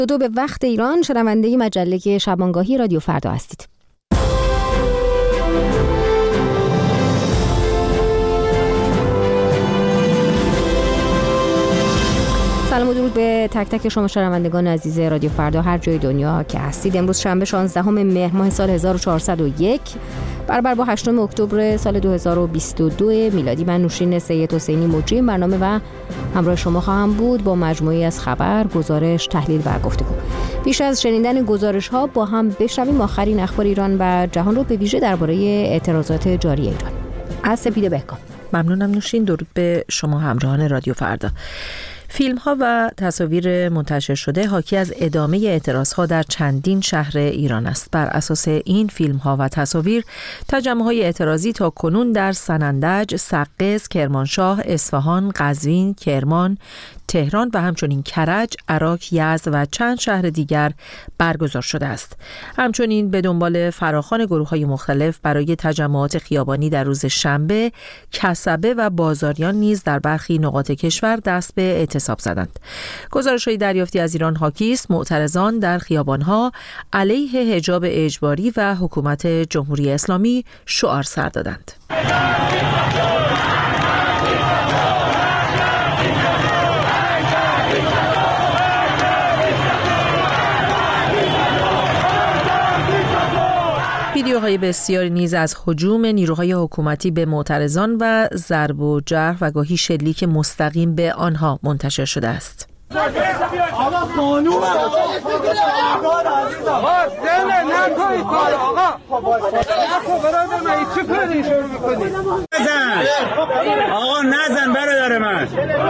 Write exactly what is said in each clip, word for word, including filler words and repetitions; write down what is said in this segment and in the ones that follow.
دو دو به وقت ایران، شنونده مجله شبانگاهی رادیو فردا هستید. سلام و درود به تک تک شما شنوندگان عزیز رادیو فردا هر جای دنیا که هستید. امروز شنبه شانزدهم مهر ماه سال هزار و چهارصد و یک برابر با هشتم اکتبر سال دو هزار و بیست و دو میلادی. من نوشین سید حسینی مجری این برنامه و همراه شما خواهم بود با مجموعی از خبر، گزارش، تحلیل و گفتگو. پیش از شنیدن گزارش ها با هم بشنویم آخرین اخبار ایران و جهان رو، به ویژه درباره اعتراضات جاری ایران. از سپیده بهکام. ممنونم نوشین. درود به شما همراهان رادیو فردا. فیلم ها و تصاویر منتشر شده حاکی از ادامه اعتراض ها در چندین شهر ایران است. بر اساس این فیلم ها و تصاویر، تجمع های اعتراضی تا کنون در سنندج، سقز، کرمانشاه، اصفهان، قزوین، کرمان، تهران و همچنین کرج، عراق، یزد و چند شهر دیگر برگزار شده است. همچنین به دنبال فراخوان گروه‌های مختلف برای تجمعات خیابانی در روز شنبه، کسبه و بازاریان نیز در برخی نقاط کشور دست به اعتصاب زدند. گزارش‌های دریافتی از ایران حاکی است معترضان در خیابان‌ها علیه حجاب اجباری و حکومت جمهوری اسلامی شعار سر دادند. ویدیوهای بسیاری نیز از هجوم نیروهای حکومتی به معترضان و ضرب و جرح و گاهی شلیک مستقیم به آنها منتشر شده است. آقا قانون آقا نزن برادر من.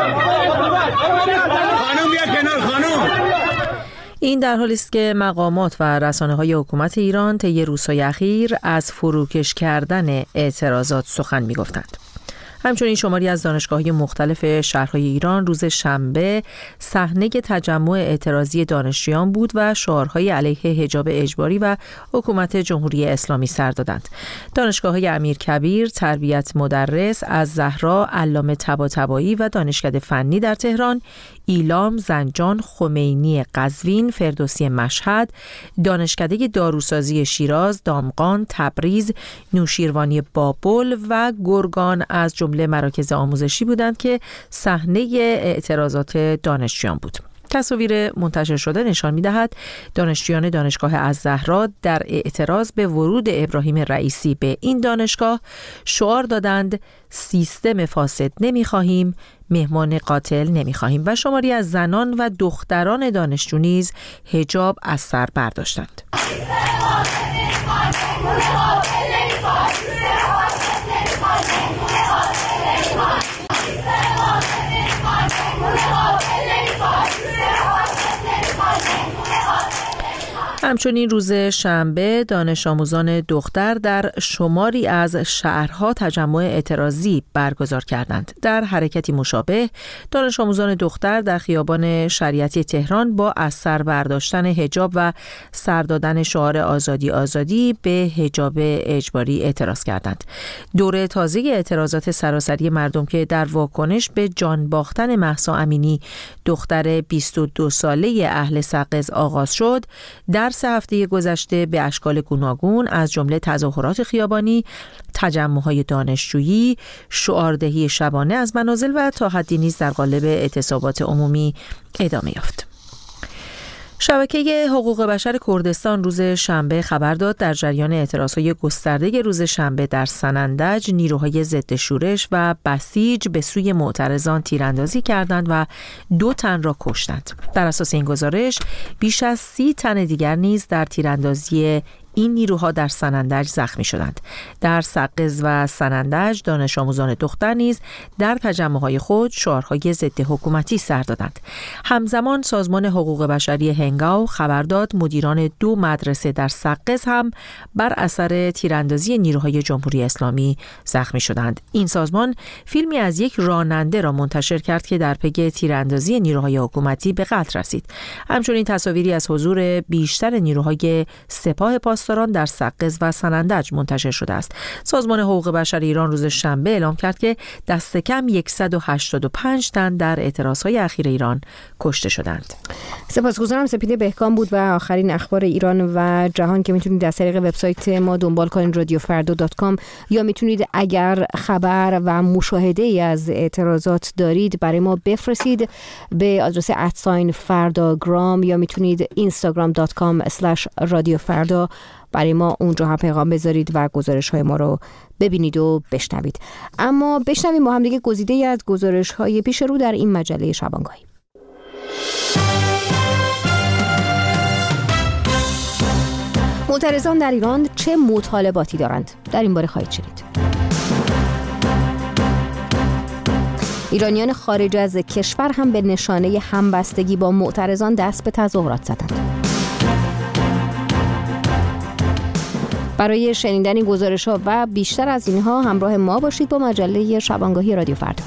خانم بیا کنار خانم. این در حالی است که مقامات و رسانه‌های حکومت ایران طی روزهای اخیر از فروکش کردن اعتراضات سخن می‌گفتند. همچنین شماری از دانشگاه‌های مختلف شهرهای ایران روز شنبه صحنه تجمع اعتراضی دانشجویان بود و شعارهای علیه حجاب اجباری و حکومت جمهوری اسلامی سر دادند. دانشگاه‌های امیرکبیر، تربیت مدرس، از زهرا، علامه طباطبایی و دانشکده فنی در تهران، ایلام، زنجان، خمینی قزوین، فردوسی مشهد، دانشکده داروسازی شیراز، دامغان، تبریز، نوشیروانی بابل و گرگان از جمله مراکز آموزشی بودند که صحنه اعتراضات دانشجویان بود. تصاویر منتشر شده نشان می‌دهد دانشجویان دانشگاه الزهرا در اعتراض به ورود ابراهیم رئیسی به این دانشگاه شعار دادند سیستم فاسد نمی‌خواهیم، مهمان قاتل نمی‌خواهیم و شماری از زنان و دختران دانشجو نیز حجاب از سر برداشتند. همچنین روز شنبه دانش آموزان دختر در شماری از شهرها تجمع اعتراضی برگزار کردند. در حرکتی مشابه دانش آموزان دختر در خیابان شریعتی تهران با از سر برداشتن حجاب و سر دادن شعار آزادی آزادی به حجاب اجباری اعتراض کردند. دوره تازه اعتراضات سراسری مردم که در واکنش به جان باختن مهسا امینی دختر بیست و دو ساله اهل سقز آغاز شد، در سه هفته گذشته به اشکال گوناگون از جمله تظاهرات خیابانی، تجمع‌های دانشجویی، شعاردهی شبانه از منازل و تا حدی نیز در قالب اعتصابات عمومی ادامه یافت. شبکه حقوق بشر کردستان روز شنبه خبر داد در جریان اعتراضهای گسترده روز شنبه در سنندج نیروهای ضد شورش و بسیج به سوی معترضان تیراندازی کردند و دو تن را کشتند. در اساس این گزارش بیش از سی تن دیگر نیز در تیراندازی این نیروها در سنندج زخمی شدند. در سقز و سنندج دانش آموزان دختر نیز در تجمع‌های خود شعارهای ضد حکومتی سر دادند. همزمان سازمان حقوق بشری هنگاو خبر داد مدیران دو مدرسه در سقز هم بر اثر تیراندازی نیروهای جمهوری اسلامی زخمی شدند. این سازمان فیلمی از یک راننده را منتشر کرد که در پی تیراندازی نیروهای حکومتی به قتل رسید. همچنین تصاویری از حضور بیشتر نیروهای سپاه پاسداران پاسداران در سقز و سنندج منتشر شده است. سازمان حقوق بشر ایران روز شنبه اعلام کرد که دست کم صد و هشتاد و پنج تن در اعتراضهای اخیر ایران کشته شدند. سپاسگزارم. سپیده بهکام بود و آخرین اخبار ایران و جهان که میتونید از طریق وبسایت ما دنبال کنید رادیو فردا دات کام، یا میتونید اگر خبر و مشاهده ای از اعتراضات دارید برای ما بفرستید به آدرس ادساین فرداگرام، یا میتونید اینستاگرام دات کام اسلش رادیو فردا برای ما اونجا هم پیغام بذارید و گزارش های ما رو ببینید و بشنوید. اما بشنویم با هم دیگه گزیده ای از گزارش های پیش رو در این مجله شبانگاهی. معترضان در ایران چه مطالباتی دارند؟ در این باره خواهید شنید. ایرانیان خارج از کشور هم به نشانه همبستگی با معترضان دست به تظاهرات زدند. برای شنیدن این گزارش‌ها و بیشتر از اینها همراه ما باشید با مجله شبانگاهی رادیو فردا.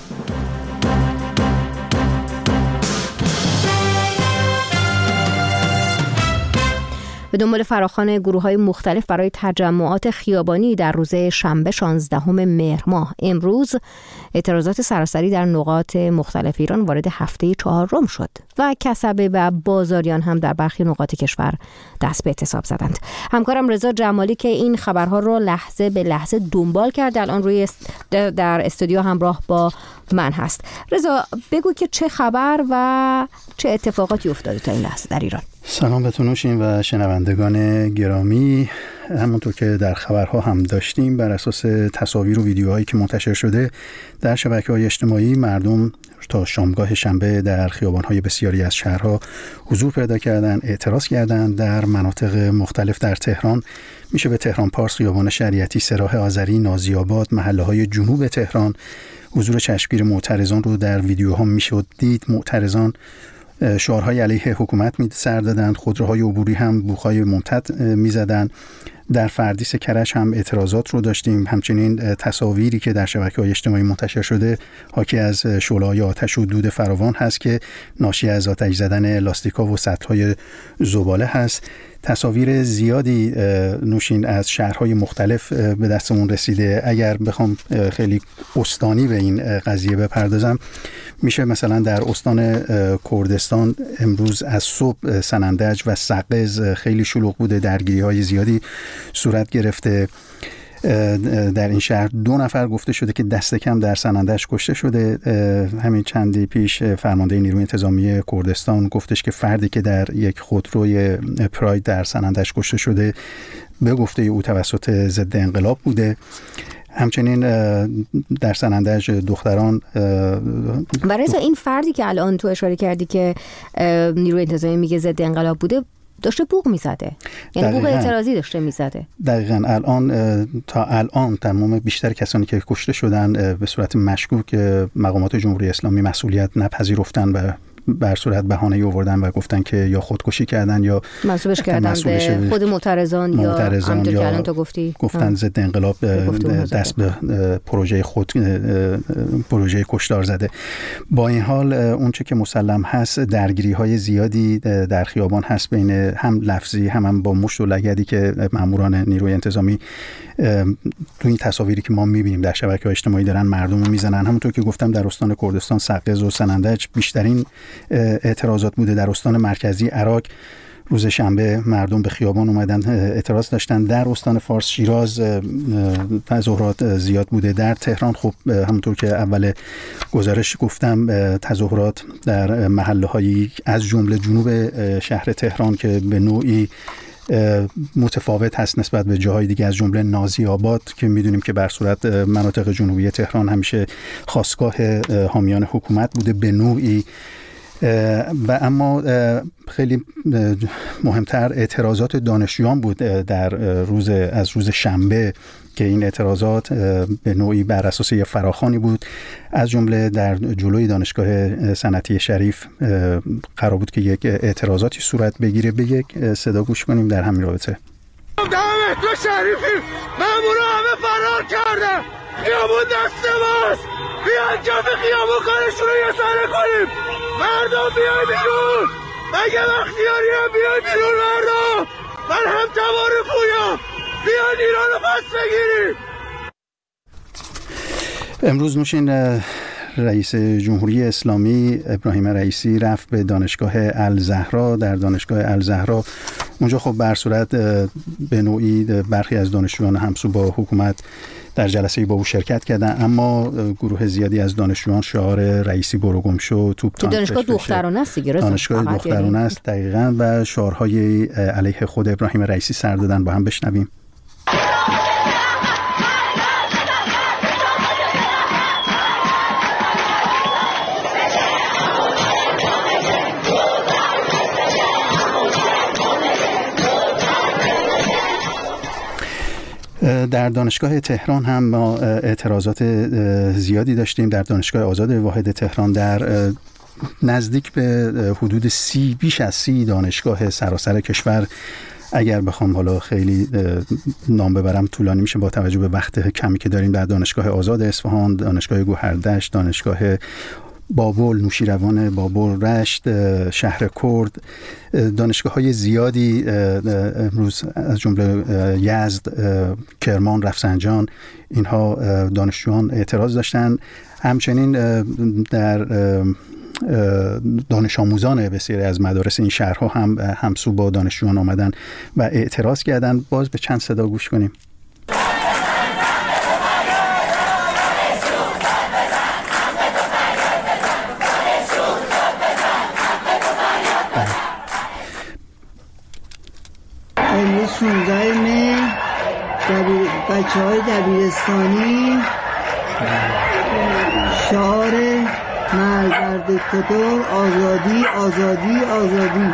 به دنبال فراخوان گروه‌های مختلف برای تجمعات خیابانی در روز شنبه شانزدهم مهر ماه امروز اعتراضات سراسری در نقاط مختلف ایران وارد هفته چهارم شد و کسبه و بازاریان هم در برخی نقاط کشور دست به اعتصاب زدند. همکارم رضا جمالی که این خبرها را لحظه به لحظه دنبال کرد الان روی است... در استودیو همراه با من هست. رضا بگو که چه خبر و چه اتفاقاتی افتاده تا این لحظه در ایران؟ سلام به تونوشین و شنوندگان گرامی. همونطور که در خبرها هم داشتیم، بر اساس تصاویر و ویدیوهایی که منتشر شده در شبکه‌های اجتماعی، مردم تا شامگاه شنبه در خیابان‌های بسیاری از شهرها حضور پیدا کردند، اعتراض کردند. در مناطق مختلف در تهران میشه به تهران پارس، خیابان شریعتی، سراح آذری، نازی‌آباد، محله‌های جنوب تهران حضور چشمگیر معترضان رو در ویدیوها میشد دید. معترضان شعارهای علیه حکومت می سر دادند، خودروهای عبوری هم بوق‌های ممتد می زدند. در فردیس کرج هم اعتراضات رو داشتیم. همچنین تصاویری که در شبکه‌های اجتماعی منتشر شده حاکی از شعله‌های آتش و دود فراوان هست که ناشی از آتش زدن لاستیک‌ها و سطل‌های زباله هست. تصاویر زیادی نوشین از شهرهای مختلف به دستمون رسیده. اگر بخوام خیلی استانی به این قضیه بپردازم، میشه مثلا در استان کردستان امروز از صبح سنندج و سقز خیلی شلوغ بوده، درگیری‌های زیادی صورت گرفته. در این شهر دو نفر گفته شده که دست کم در سنندج کشته شده. همین چندی پیش فرمانده نیروی انتظامی کردستان گفتش که فردی که در یک خودروی پراید در سنندج کشته شده به گفته او توسط ضد انقلاب بوده. همچنین در سنندج دختران برای این فردی که الان تو اشاره کردی که نیروی انتظامی میگه ضد انقلاب بوده، داشته بوق میزده، یعنی بوق اعتراضی داشته میزده. دقیقاً. الان تا الان تمام بیشتر کسانی که کشته شدن به صورت مشکوک مقامات جمهوری اسلامی مسئولیت نپذیرفتن و بر صورت بهانه‌ای آوردن و گفتن که یا خودکشی کردن یا منسوبش کردن به خود معترضان یا همونطور که الان تو گفتی گفتن ضد انقلاب دست به پروژه خود پروژه کشتار زده. با این حال اونچه که مسلم هست درگیری‌های زیادی در خیابان هست، بین هم لفظی هم, هم با مشت و لگدی که ماموران نیروی انتظامی تو این تصاویری که ما می‌بینیم در شبکه‌های اجتماعی دارن مردم رو میزنن. همونطور که گفتم در استان کردستان، سقز و سنندج بیشترین اعتراضات بوده. در استان مرکزی عراق روز شنبه مردم به خیابان اومدن اعتراض داشتن. در استان فارس شیراز تظاهرات زیاد بوده. در تهران خب همونطور که اول گزارش گفتم تظاهرات در محله‌هایی از جمله جنوب شهر تهران که به نوعی متفاوت هست نسبت به جاهای دیگه، از جمله نازی‌آباد که میدونیم که بر صورت مناطق جنوبی تهران همیشه خاستگاه حامیان حکومت بوده به نوعی. و اما خیلی مهمتر اعتراضات دانشجویان بود در روز از روز شنبه که این اعتراضات به نوعی بر اساس یه فراخوانی بود. از جمله در جلوی دانشگاه صنعتی شریف قرار بود که یک اعتراضاتی صورت بگیره. به یک صدا گوش کنیم در همین رابطه. دانشگاه شریفی مامورا همه فرار کردن، خیابون دست ماست، بیان کف خیابون کارشون رو یه سره کنیم. مردم بیای بیرون، مگه وقتیاری هم بیای بیرون. مردم من هم تبار پویا، بیان ایران رو پس بگیریم. امروز نوشین رئیس جمهوری اسلامی ابراهیم رئیسی رفت به دانشگاه الزهرا. در دانشگاه الزهرا اونجا خب بر صورت به نوعی برخی از دانشجویان همسو با حکومت در جلسه با او شرکت کردن، اما گروه زیادی از دانشجویان شعار رئیسی برو گم شو توپ تان دانشگاه دخترانه است دیگه، دانشگاه دخترانه است دقیقاً، و شعارهای علیه خود ابراهیم رئیسی سر دادن. با هم بشنویم. در دانشگاه تهران هم ما اعتراضات زیادی داشتیم. در دانشگاه آزاد واحد تهران در نزدیک به حدود سی بیش از سی دانشگاه سراسر کشور، اگر بخوام حالا خیلی نام ببرم طولانی میشه با توجه به وقت کمی که داریم، در دانشگاه آزاد اصفهان، دانشگاه گوهردشت، دانشگاه بابل، نوشیروان بابل، رشت، شهر کرد، دانشگاه‌های زیادی امروز از جمله یزد، کرمان، رفسنجان، اینها دانشجویان اعتراض داشتن. همچنین در دانش آموزان بسیاری از مدارس این شهرها هم همسو با دانشجویان آمدن و اعتراض کردن. باز به چند صدا گوش کنیم. امروز شانزده مه دبیر... بچه های دبیرستانی شعار مرگ بر دیکتاتور، آزادی آزادی آزادی.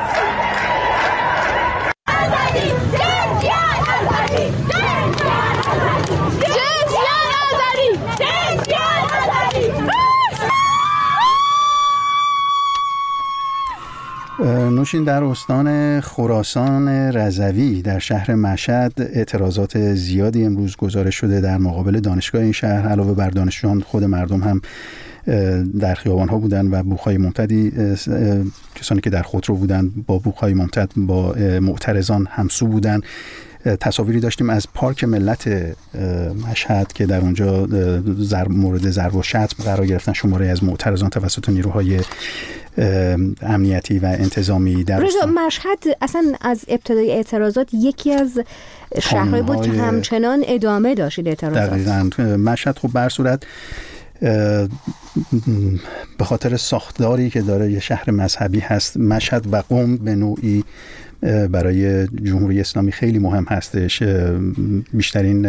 نوشین در استان خراسان رضوی در شهر مشهد اعتراضات زیادی امروز گزارش شده در مقابل دانشگاه این شهر. علاوه بر دانشجویان خود مردم هم در خیابان‌ها بودن و بوق‌های ممتدی، کسانی که در خودرو بودن با بوق‌های ممتد با معترضان همسو بودن. تصاویری داشتیم از پارک ملت مشهد که در اونجا ضرب مورد ضرب و شتم قرار گرفتن شماره از معترضان توسط نیروهای امنیتی و انتظامی. در مشهد اصلا از ابتدای اعتراضات یکی از شهرهای بود که همچنان ادامه داشت اعتراضات. دقیقاً. مشهد خب بر صورت به خاطر ساختاری که داره یه شهر مذهبی هست. مشهد و قم به نوعی برای جمهوری اسلامی خیلی مهم هستش. بیشترین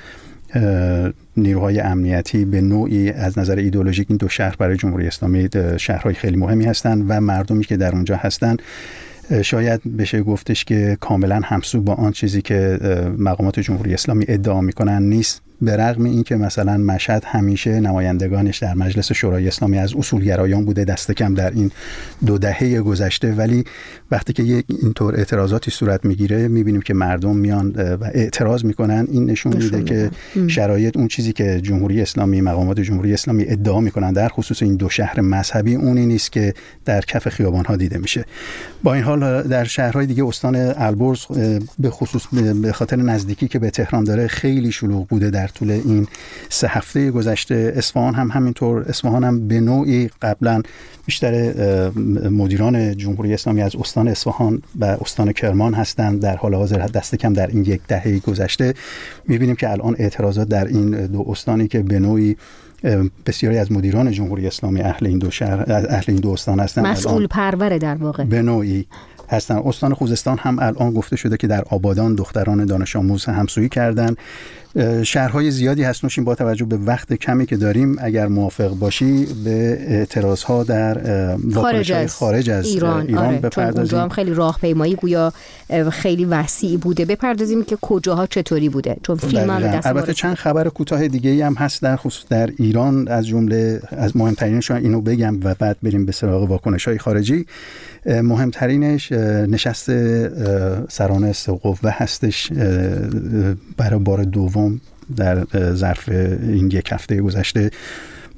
نیروهای امنیتی به نوعی از نظر ایدئولوژیک این دو شهر برای جمهوری اسلامی شهرهای خیلی مهمی هستند و مردمی که در اونجا هستند شاید بشه گفتش که کاملا همسو با آن چیزی که مقامات جمهوری اسلامی ادعا میکنن نیست. به رغم این که مثلا مشهد همیشه نمایندگانش در مجلس شورای اسلامی از اصولگرایان بوده دست کم در این دو دهه گذشته، ولی وقتی که یک اینطور اعتراضاتی صورت میگیره میبینیم که مردم میان و اعتراض میکنن. این نشون میده که شرایط اون چیزی که جمهوری اسلامی، مقامات جمهوری اسلامی ادعا میکنن در خصوص این دو شهر مذهبی اونی نیست که در کف خیابان‌ها دیده میشه. با این حال در شهرهای دیگه استان البرز به خصوص به خاطر نزدیکی که به تهران داره خیلی شلوغ بوده در طول این سه هفته گذشته. اصفهان هم همینطور. اصفهان هم به نوعی قبلا بیشتر مدیران جمهوری اسلامی از استان اصفهان و استان کرمان هستند. در حال حاضر دست کم در این یک دهه گذشته می‌بینیم که الان اعتراضات در این دو استانی که به نوعی بسیاری از مدیران جمهوری اسلامی اهل این دو شهر اهل این دو استان هستند، مسئول پروره در واقع به نوعی هستن. استان خوزستان هم الان گفته شده که در آبادان دختران دانش آموز همسویی کردن. شهرهای زیادی هست. نوشیم با توجه به وقت کمی که داریم اگر موافق باشی به اعتراضها در خارج از, خارج از ایران, ایران آره. بپردازیم. چون اونجا هم خیلی راهپیمایی گویا خیلی وسیع بوده. بپردازیم که کجاها چطوری بوده، چون فیلم هم دست البته چند خبر کوتاه دیگه هم هست در خصوص در ایران. از جمله از مهمترینش اینو بگم و بعد بریم به سراغ واکنش‌های خارجی. مهمترینش نشست سران سه قوه هستش برای بار دوم در ظرف این یک هفته گذشته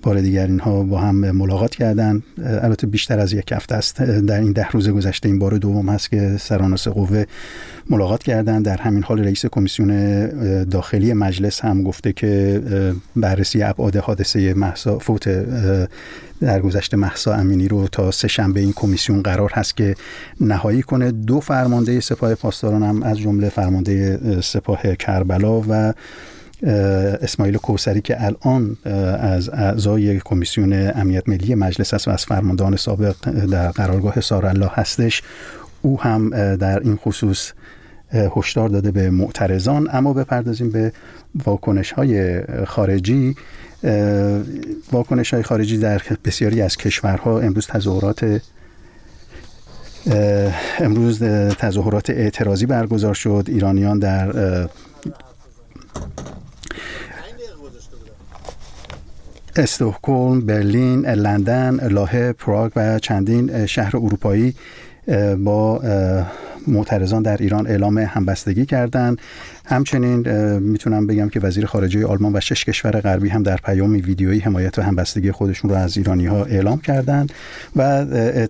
بار دیگر اینها با هم ملاقات کردند. البته بیشتر از یک هفته است، در این ده روز گذشته این بار دوم هست که سران سه قوه ملاقات کردند. در همین حال رئیس کمیسیون داخلی مجلس هم گفته که بررسی ابعاد حادثه مهسا فوت در گذشته مهسا امینی رو تا سه شنبه این کمیسیون قرار هست که نهایی کنه. دو فرمانده سپاه پاسداران هم از جمله فرمانده سپاه کربلا و اسماعیل کوثری که الان از اعضای کمیسیون امنیت ملی مجلس است و از فرماندهان سابق در قرارگاه سارالله هستش، او هم در این خصوص هشدار داده به معترضان. اما بپردازیم به واکنش‌های خارجی. واکنش‌های خارجی در بسیاری از کشورها امروز تظاهرات امروز تظاهرات اعتراضی برگزار شد. ایرانیان در استکهلم، برلین، لندن، لاهه، پراگ و چندین شهر اروپایی با معترضان در ایران اعلام همبستگی کردند. همچنین میتونم بگم که وزیر خارجه آلمان و شش کشور غربی هم در پیامی ویدیویی حمایت و همبستگی خودشون رو از ایرانی‌ها اعلام کردند. و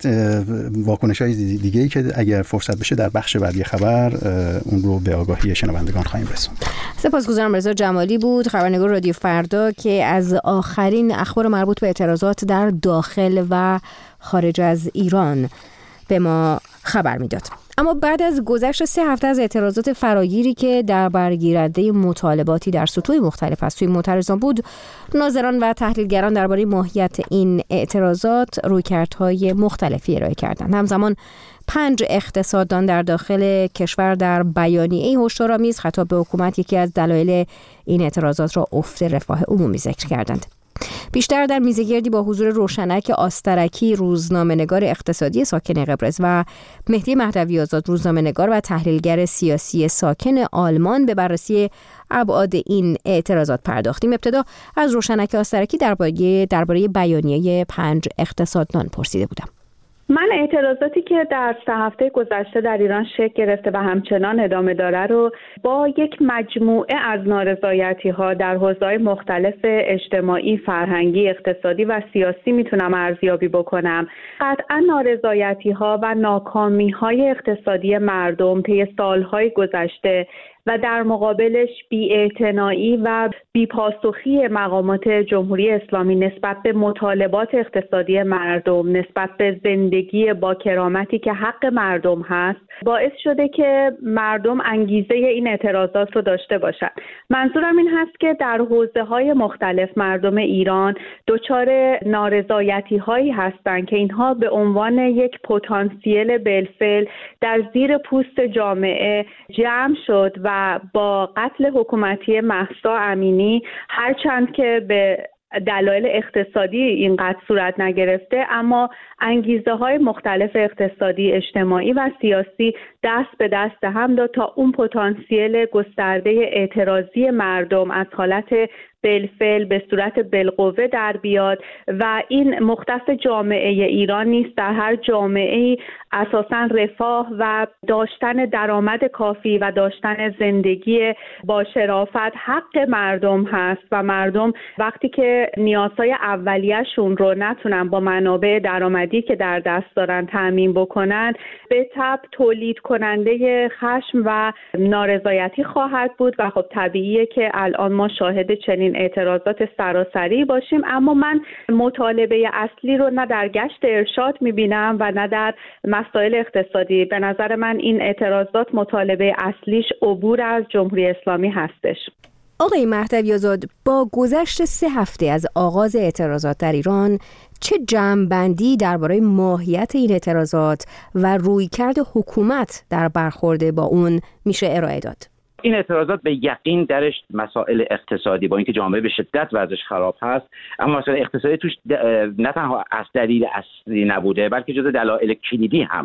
واکنش‌های دیگه‌ای که اگر فرصت بشه در بخش بعدی خبر اون رو به آگاهی شنوندگان خواهیم رسوند. سپاسگزارم. رضا جمالی بود، خبرنگار رادیو فردا، که از آخرین اخبار مربوط به اعتراضات در داخل و خارج از ایران به ما خبر میداد. اما بعد از گذشت سه هفته از اعتراضات فراگیری که در برگیرنده مطالباتی در سطوح مختلف از سوی معترضان بود، ناظران و تحلیلگران درباره ماهیت این اعتراضات رویکردهای مختلفی ارائه کردند. همزمان پنج اقتصاددان در داخل کشور در بیانیه‌ای هشدارآمیز خطاب به حکومت یکی از دلایل این اعتراضات را افت رفاه عمومی ذکر کردند. بیشتر در میزگردی با حضور روشنک آسترکی، روزنامه‌نگار اقتصادی ساکن قبرس، و مهدی مهدوی آزاد، روزنامه‌نگار و تحلیلگر سیاسی ساکن آلمان، به بررسی ابعاد این اعتراضات پرداختیم. ابتدا از روشنک آسترکی درباره درباره بیانیه پنج اقتصاددان پرسیده بودم. من اعتراضاتی که در سه هفته گذشته در ایران شکل گرفته و همچنان ادامه داره رو با یک مجموعه از نارضایتی‌ها در حوزه‌های مختلف اجتماعی، فرهنگی، اقتصادی و سیاسی میتونم ارزیابی بکنم. قطعا نارضایتی‌ها و ناکامی‌های اقتصادی مردم طی سال‌های گذشته و در مقابلش بی‌اعتنایی و بی‌پاسخی مقامات جمهوری اسلامی نسبت به مطالبات اقتصادی مردم، نسبت به زندگی با کرامتی که حق مردم هست، باعث شده که مردم انگیزه این اعتراضات رو داشته باشند. منظورم این هست که در حوزه‌های مختلف مردم ایران دچار نارضایتی‌هایی هستند که اینها به عنوان یک پتانسیل بالفعل در زیر پوست جامعه جمع شد و با قتل حکومتی مهسا امینی، هرچند که به دلایل اقتصادی این قتل صورت نگرفته، اما انگیزه های مختلف اقتصادی، اجتماعی و سیاسی دست به دست هم داد تا اون پتانسیل گسترده اعتراضی مردم از حالت بالفعل به صورت بالقوه در بیاد. و این مختص جامعه ایران نیست، در هر جامعه‌ای اساساً رفاه و داشتن درآمد کافی و داشتن زندگی با شرافت حق مردم هست و مردم وقتی که نیازهای اولیه‌شون رو نتونن با منابع درآمدی که در دست دارن تامین بکنن، به تبع تولید کننده خشم و نارضایتی خواهد بود و خب طبیعیه که الان ما شاهد چنین اعتراضات سراسری باشیم. اما من مطالبه اصلی رو نه در گشت ارشاد می‌بینم و نه در مسائل اقتصادی. به نظر من این اعتراضات مطالبه اصلیش عبور از جمهوری اسلامی هستش. آقای مهدوی آزاد، با گذشت سه هفته از آغاز اعتراضات در ایران، چه جمع‌بندی درباره ماهیت این اعتراضات و رویکرد حکومت در برخورد با اون میشه ارائه داد؟ این اعتراضات به یقین درش مسائل اقتصادی، با اینکه جامعه به شدت وضعش خراب هست، اما مسائل اقتصادی توش نه تنها از دلیل اصلی نبوده بلکه جزو دلایل کلیدی هم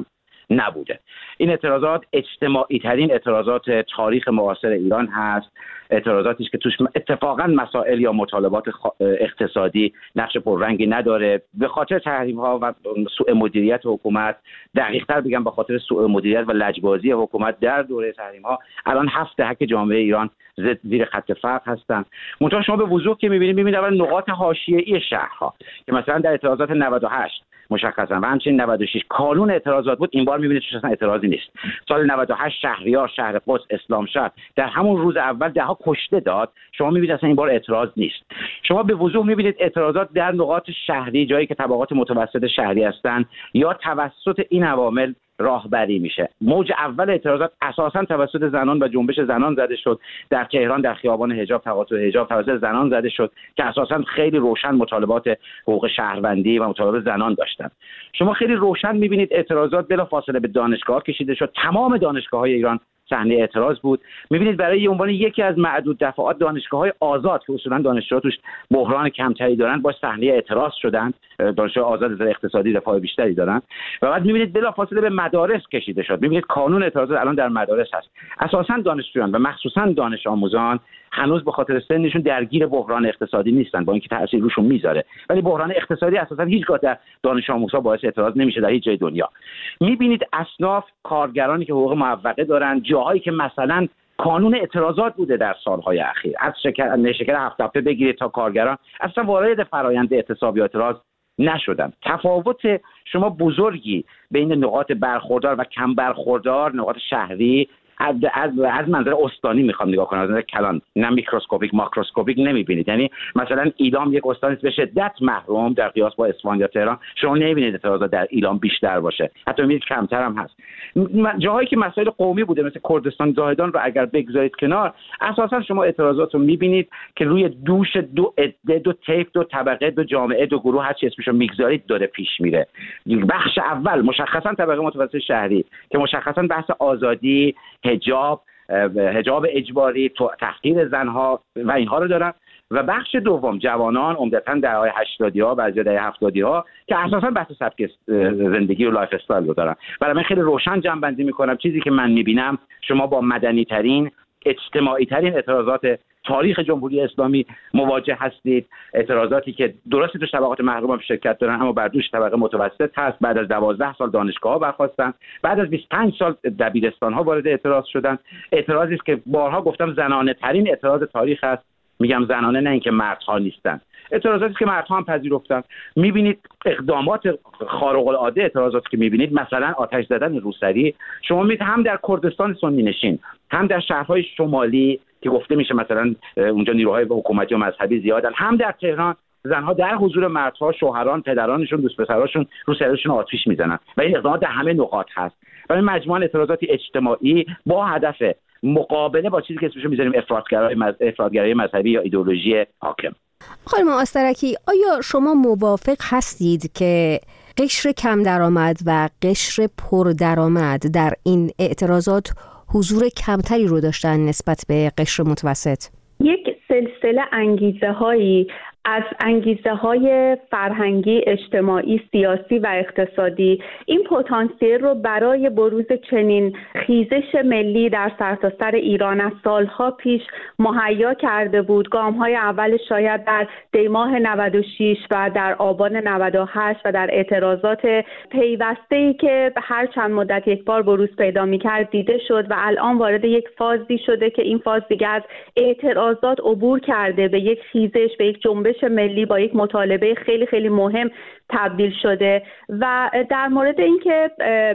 نبوده. این اعتراضات اجتماعی ترین اعتراضات تاریخ معاصر ایران هست. اعتراضاتی است که توش اتفاقا مسائل یا مطالبات اقتصادی نقش پررنگی نداره. به خاطر تحریم ها و سوء مدیریت حکومت، دقیق‌تر بگم به خاطر سوء مدیریت و لجبازی حکومت در دوره تحریم ها، الان هفت دهه جامعه ایران زیر خط فقر هستن. منتها شما به وضوح که می‌بینید می‌بینید اول نقاط حاشیه‌ای شهرها که مثلا در اعتراضات نود و هشت مشخصا و همچنین نود و شش کانون اعتراضات بود، این بار می‌بینید که اصلا اعتراضی نیست. سال نود و هشت شهریار شهر قدس اسلامشهر در همون روز اول ده ها کشته داد. شما می‌بینید اصلا این بار اعتراض نیست. شما به وضوح می‌بینید اعتراضات در نقاط شهری، جایی که طبقات متوسط شهری هستند، یا توسط این عوامل راهبری میشه. موج اول اعتراضات اساساً توسط زنان و جنبش زنان زده شد. در تهران در خیابان حجاب تقاطع حجاب توسط زنان زده شد که اساساً خیلی روشن مطالبات حقوق شهروندی و مطالبات زنان داشتن. شما خیلی روشن میبینید اعتراضات بلافاصله به دانشگاه کشیده شد. تمام دانشگاه‌های ایران صحنه اعتراض بود. میبینید برای عنوان یکی از معدود دفعات دانشگاه‌های آزاد که اصولاً دانشجوها توش بحران کمتری دارن با صحنه اعتراض شدند. دانشگاه آزاد در اقتصادی دفاع بیشتری دارن. و بعد میبینید بلافاصله به مدارس کشیده شد. میبینید قانون اعتراضات الان در مدارس هست. اساساً دانشجویان و مخصوصاً دانش آموزان هنوز به خاطر سنشون درگیر بحران اقتصادی نیستن، با اینکه تاثیر روشون میذاره، ولی بحران اقتصادی اساساً هیچگاه در دانش آموزها باعث اعتراض نمیشه در هیچ جای دنیا. میبینید اصناف کارگرانی که حقوق معوقه دارن، جاهایی که مثلا کانون اعتراضات بوده در سالهای اخیر، از شکر شکر هفت هفته بگیرید تا کارگران اصلا وارد فرآیند اعتصابی اعتراض نشدن. تفاوت شما بزرگی بین نقاط برخوردار و کم برخوردار، نقاط شهری از از از منظر استانی میخوام نگاه کنم، از نظر کلان، نه میکروسکوپیک ماکروسکوپیک نمیبینید. یعنی مثلا ایلام یک استانی به شدت محروم در قیاس با اصفهان یا تهران، شما نمیبینید اعتراضات در ایلام بیشتر باشه، حتی میبینید کمتر هم هست. جاهایی که مسائل قومی بوده مثل کردستان زاهدان رو اگر بگذارید کنار، اساسا شما اعتراضات رو میبینید که روی دوش دو عده، دو طیف، دو طبقه، دو جامعه، دو گروه، هر چی اسمشو میگذارید داره پیش میره. بخش اول مشخصا طبقه متوسط شهری که مشخصا بحث آزادی، حجاب، حجاب اجباری، تحقیر زنها و اینها رو دارن، و بخش دوم جوانان عمدتاً در دهه هشتادی ها و دهه هفتادی ها که اساساً بحث سبک زندگی و لایف استایل رو دارن. برای من خیلی روشن جمع‌بندی میکنم چیزی که من میبینم، شما با مدنی ترین، اجتماعی ترین اعتراضات تاریخ جمهوری اسلامی مواجه هستید. اعتراضاتی که درسته توش طبقات محروم هم شرکت دارن، اما بر دوش طبقه متوسط هست. بعد از دوازده سال دانشگاه‌ها برخاستن، بعد از بیست و پنج سال دبیرستان‌ها وارد اعتراض شدن. اعتراضی است که بارها گفتم زنانه ترین اعتراض تاریخ است. میگم زنانه، نه اینکه مردها نیستن. اعتراضاتی که مردها هم پذیرفتن. میبینید اقدامات خارق العاده اعتراضاتی که میبینید، مثلا آتش زدن روسری، شما میبینید هم در کردستان سنی نشین، هم در شهرهای شمالی که گفته میشه مثلا اونجا نیروهای حکومتی و مذهبی زیادن، هم در تهران زنها در حضور مردها، شوهران، پدرانشون، دوست پسراشون رو سرشون آتش میزنن و این اقدامات در همه نقاط هست. و این مجموعه اعتراضاتی اجتماعی با هدف مقابله با چیزی که اسمشو میذاریم افراطگرایی مذ... افراطگرایی مذهبی یا ایدئولوژی حاکم. خانم آسترکی، آیا شما موافق هستید که قشر کم درآمد و قشر پر درآمد در این اعتراضات حضور کمتری رو داشتن نسبت به قشر متوسط؟ یک سلسله انگیزه هایی از انگیزه های فرهنگی، اجتماعی، سیاسی و اقتصادی این پتانسیل رو برای بروز چنین خیزش ملی در سرتاسر ایران از سالها پیش مهیا کرده بود. گام های اول شاید در دیماه نود و شش و در آبان نود و هشت و در اعتراضات پیوسته‌ای که هر چند مدت یک بار بروز پیدا می‌کرد دیده شد و الان وارد یک فازی شده که این فاز دیگه از اعتراضات عبور کرده به یک خیزش، به یک جنبش ملی با یک مطالبه خیلی خیلی مهم تبدیل شده. و در مورد اینکه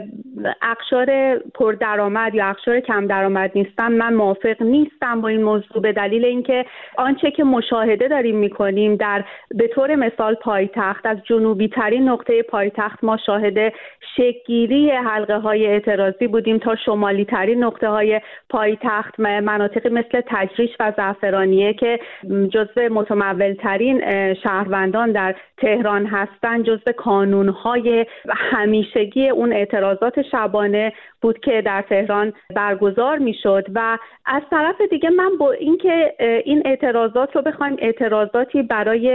اقشار پردرآمد یا اقشار کم درآمد نیستن، من موافق نیستم با این موضوع، به دلیل اینکه آنچه که مشاهده داریم میکنیم در به طور مثال پایتخت، از جنوبی ترین نقطه پایتخت ما شاهد شکل‌گیری حلقه های اعتراضی بودیم تا شمالی ترین نقطه های پایتخت، مناطق مثل تجریش و زعفرانیه که جزو متمول ترین شهروندان در تهران هستند، جزو کانون‌های همیشگی اون اعتراضات شبانه بود که در تهران برگزار می‌شد. و از طرف دیگه من با اینکه این اعتراضات رو بخوایم اعتراضاتی برای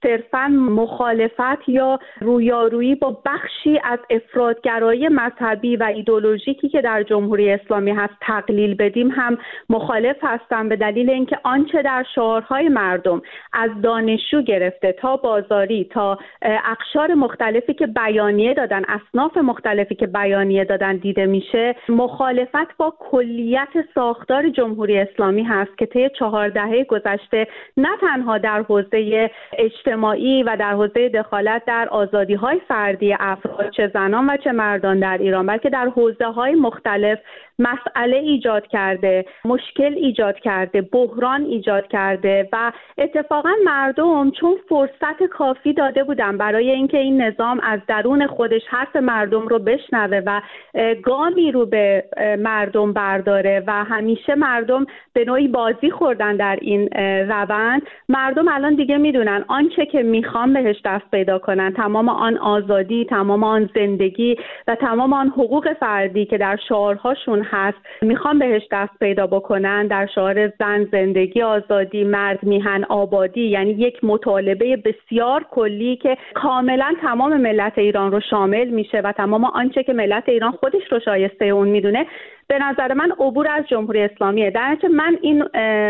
صرفاً مخالفت یا رویارویی با بخشی از افراطگرایی مذهبی و ایدئولوژیکی که در جمهوری اسلامی هست تقلیل بدیم هم مخالف هستم، به دلیل اینکه آنچه در شعارهای مردم از دانشجو گرفته تا بازاری تا اقشار مختلفی که بیانیه دادن، اصناف مختلفی که بیانیه دادن دیده میشه، مخالفت با کلیت ساختار جمهوری اسلامی هست که طی چهار دهه گذشته نه تنها در حوزه اجتماعی و در حوزه دخالت در آزادی‌های فردی افراد چه زنان و چه مردان در ایران، بلکه در حوزه‌های مختلف مسئله ایجاد کرده، مشکل ایجاد کرده، بحران ایجاد کرده و اتفاقا مردم چون فرصت کافی داده بودن برای اینکه این نظام از درون خودش حرف مردم رو بشنوه و گامی رو به مردم برداره و همیشه مردم به نوعی بازی خوردن در این روند، مردم الان دیگه میدونن آنچه که میخوان بهش دست پیدا کنن، تمام آن آزادی، تمام آن زندگی و تمام آن حقوق فردی که در شعارهاشون هست میخوان بهش دست پیدا بکنن، در شعار زن، زندگی، آزادی، مرد، میهن، آبادی، یعنی یک مطالبه بسیار کلی که کاملا تمام ملت ایران رو شامل میشه و تمام آنچه که ملت ایران خودش رو شایسته اون میدونه، به نظر من عبور از جمهوری اسلامیه. در نتیجه من این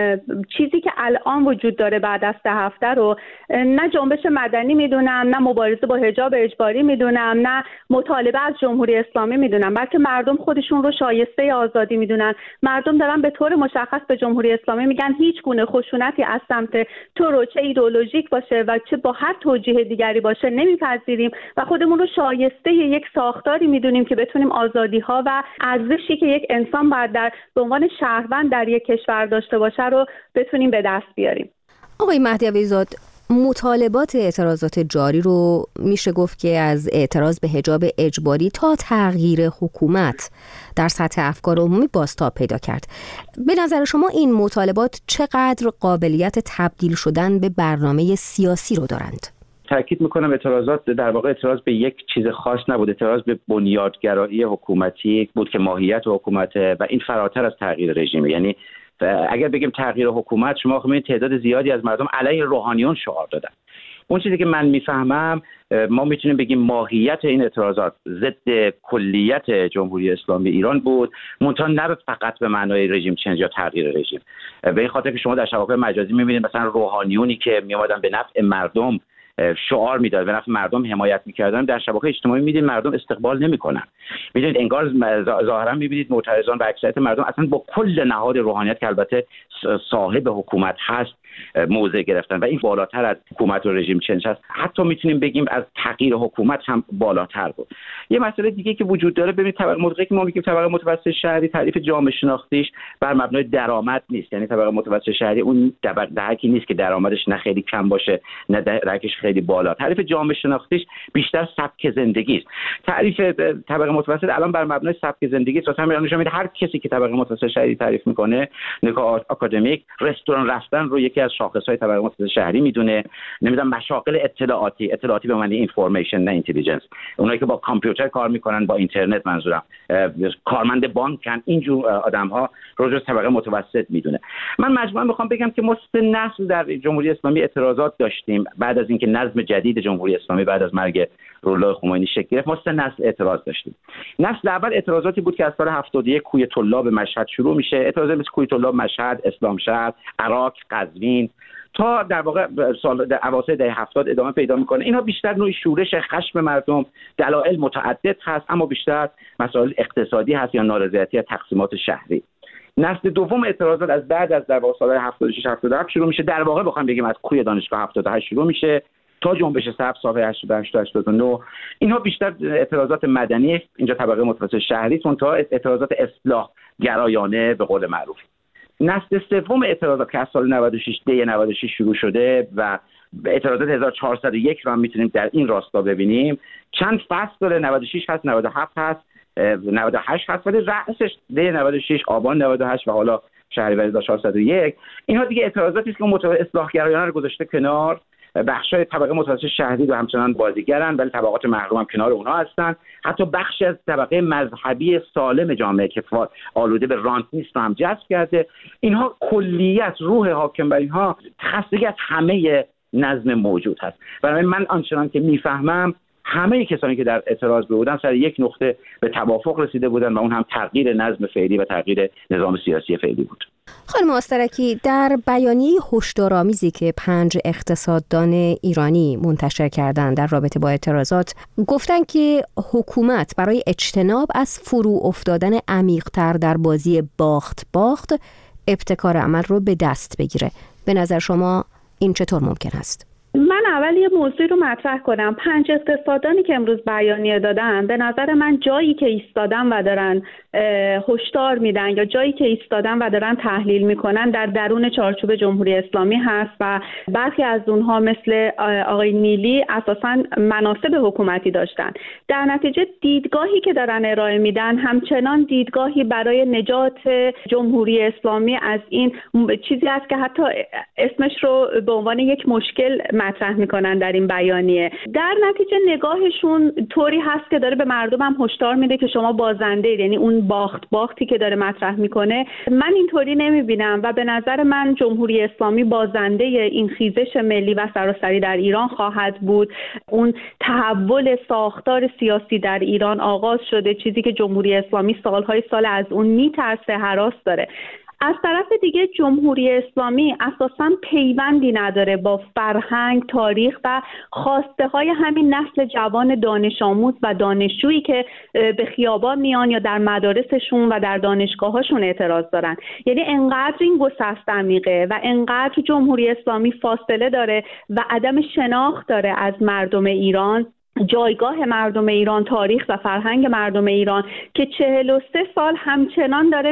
چیزی که الان وجود داره بعد از سه هفته رو نه جنبش مدنی میدونم، نه مبارزه با حجاب اجباری میدونم، نه مطالبه از جمهوری اسلامی میدونم، بلکه مردم خودشون رو شایسته آزادی میدونن. مردم دارن به طور مشخص به جمهوری اسلامی میگن هیچ گونه خشونتی از سمت تو رو، چه ایدئولوژیک باشه و چه با هر توجیه دیگری باشه، نمیپذیریم و خودمون رو شایسته یک ساختاری میدونیم که بتونیم آزادی ها و ارزشی که یک انسان باید در به عنوان شهروند در یک کشور داشته باشه رو بتونیم به دست بیاریم. آقای مهدی عویزاد، مطالبات اعتراضات جاری رو میشه گفت که از اعتراض به حجاب اجباری تا تغییر حکومت در سطح افکار عمومی بازتاب پیدا کرد. به نظر شما این مطالبات چقدر قابلیت تبدیل شدن به برنامه سیاسی رو دارند؟ تأکید میکنم اعتراضات در واقع اعتراض به یک چیز خاص نبود، اعتراض به بنیادگرایی حکومتی بود که ماهیت حکومت و این فراتر از تغییر رژیم. یعنی اگر بگیم تغییر حکومت، شما خب تعداد زیادی از مردم علیه روحانیون شعار دادن. اون چیزی که من میفهمم، ما میتونیم بگیم ماهیت این اعتراضات ضد کلیت جمهوری اسلامی ایران بود، منتها نه فقط به معنای رژیم چنج یا تغییر رژیم. به این خاطر که شما در شبکه‌های مجازی میبینید مثلا روحانیونی که میومدن به نفع مردم شعار میداد، به نفع مردم حمایت میکردن، در شبکه‌های اجتماعی میدید مردم استقبال نمیکنن. میدونید انگار ظاهرا میبینید معترضان و اکثریت مردم اصلا با کل نهاد روحانیت که البته صاحب حکومت هست موضع گرفتن و این بالاتر از حکومت و رژیم چنج هست، حتی میتونیم بگیم از تغییر حکومت هم بالاتر بود. یه مسئله دیگه که وجود داره، ببینید طبقه موقعی که ما میگیم طبقه متوسط شهری، تعریف جامعه شناختیش بر مبنای درآمد نیست. یعنی طبقه متوسط شهری اون دهکی نیست که درآمدش نه خیلی کم باشه نه دهکش خیلی بالا. تعریف جامعه شناختیش بیشتر سبک زندگی است. تعریف طبقه متوسط الان بر مبنای سبک زندگی است. مثلا نشون میده هر کسی که طبقه متوسط شهری تعریف میکنه، نگاه آکادمیک، رستوران رفتن رو یکی از شاخص‌های طبقه متوسط شهری میدونه. نمیدونم مشاغل اطلاعاتی، اطلاعاتی به معنی اینفورمیشن نه اینتلیجنس، اونایی که با کامپیوتر کار میکنن، با اینترنت منظورم، کارمند بانکن، اینجور آدم‌ها رو جز طبقه متوسط میدونه. من مجموعاً میخوام بگم که ما سه نسل در جمهوری اسلامی اعتراضات داشتیم. بعد از اینکه نظم جدید جمهوری اسلامی بعد از مرگ روح‌الله خمینی شکل گرفت، ما سه نسل اعتراض داشتیم. نسل اول اعتراضاتی بود که از سال هفتاد و یک کوی طلاب مشهد شروع میشه، اعتراضات مثل کوی طلاب مشهد، اسلام شهر، عراق، قزوین، تا در واقع سال اواسط دهه هفتاد ادامه پیدا میکنه. اینها بیشتر نوعی شورش خشم مردم، دلایل متعدد هست، اما بیشتر مسائل اقتصادی هست یا نارضایتی از تقسیمات شهری. نسل دوم اعتراضات از بعد از در واقع سال هفتاد و شش هفتاد و هفت شروع میشه. در واقع بخوام بگیم از کوی دانشگاه هفتاد و هشت شروع میشه تا جنبش سبز سال هشتاد و هشت تا هشتاد و نه. اینها بیشتر اعتراضات مدنی، اینجا طبقه متوسط شهری، تا اعتراضات اصلاح گرایانه به قول معروف. نسل سوم اعتراضات که از سال نود و شش دی نود و شش شروع شده و اعتراضات هزار و چهارصد و یک رو هم میتونیم در این راستا ببینیم. چند فصل داره، نود و شش هست، نود و هفت هست، نود و هشت هست، ولی رأسش دی نود و شش، آبان نود و هشت و حالا شهریور هزار و چهارصد و یک. اینها دیگه اعتراضاتی است که متوسط اصلاح گرایانه رو گذاشته کنار. بخشای طبقه متوسط شهری و همچنان بازیگرن، ولی طبقات محروم هم کنار اونها هستن. حتی بخشی از طبقه مذهبی سالم جامعه که آلوده به رانت نیست رو هم جذب کرده. اینها کلیت روح حاکم بر اینها خستگی از همه نظم موجود هست. برای من آنچنان که میفهمم همه کسانی که در اعتراض بودن سر یک نقطه به توافق رسیده بودن و اون هم تغییر نظم فعلی و تغییر نظام سیاسی فعلی بود. خانم آسترکی، در بیانیه هشدارآمیزی که پنج اقتصاددان ایرانی منتشر کردند در رابطه با اعتراضات، گفتن که حکومت برای اجتناب از فرو افتادن عمیق‌تر در بازی باخت باخت ابتکار عمل رو به دست بگیره. به نظر شما این چطور ممکن است؟ من اول یه موضوع رو مطرح کنم. پنج اقتصاددانی که امروز بیانیه دادن، به نظر من جایی که ایستادن و دارن هشدار میدن یا جایی که ایستادن و دارن تحلیل میکنن در درون چارچوب جمهوری اسلامی هست و برخی از اونها مثل آقای نیلی اساساً مناصب حکومتی داشتن. در نتیجه دیدگاهی که دارن ارائه میدن همچنان دیدگاهی برای نجات جمهوری اسلامی از این چیزی است که حتی اسمش رو به عنوان یک مشکل مطرح میکنن در این بیانیه. در نتیجه نگاهشون طوری هست که داره به مردم هم هشدار میده که شما بازنده اید، یعنی اون باخت باختی که داره مطرح میکنه من اینطوری نمیبینم و به نظر من جمهوری اسلامی بازنده این خیزش ملی و سراسری در ایران خواهد بود. اون تحول ساختار سیاسی در ایران آغاز شده، چیزی که جمهوری اسلامی سالهای سال از اون میترسه، هراس داره. از طرف دیگه جمهوری اسلامی اساساً پیوندی نداره با فرهنگ، تاریخ و خواسته های همین نسل جوان دانش آموز و دانشجویی که به خیابان میان یا در مدارسشون و در دانشگاهاشون اعتراض دارن. یعنی انقدر این گسست عمیقه و انقدر جمهوری اسلامی فاصله داره و عدم شناخت داره از مردم ایران، جایگاه مردم ایران، تاریخ و فرهنگ مردم ایران، که چهل و سه سال همچنان داره